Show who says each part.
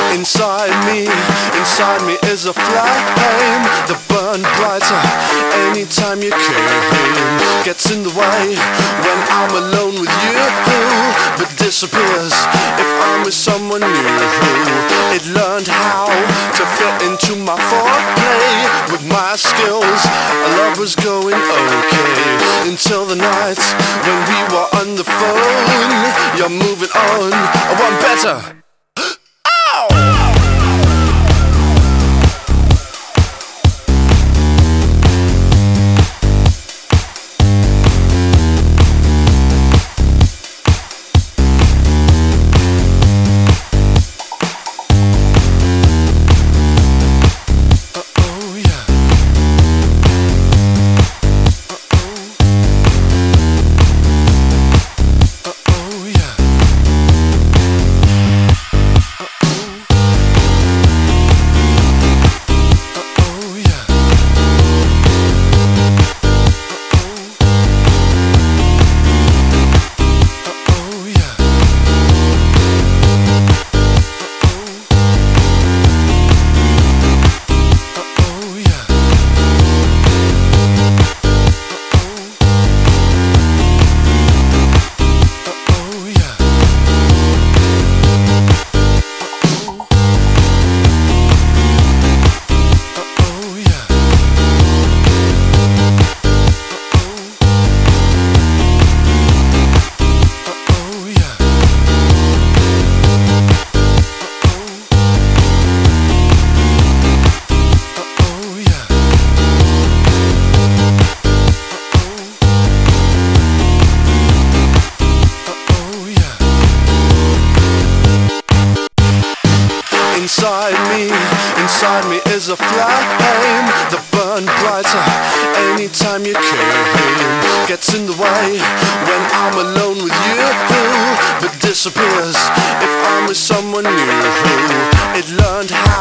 Speaker 1: Inside me is a flame that burned brighter anytime you came. Gets in the way when I'm alone with you, but disappears if I'm with someone new. It learned how to fit into my foreplay with my skills. Our love was going okay until the night when we were on the phone. You're moving on, I want better. Inside me is a flame that burned brighter anytime you came. Gets in the way when I'm alone with you, but disappears if I'm with someone new. It learned how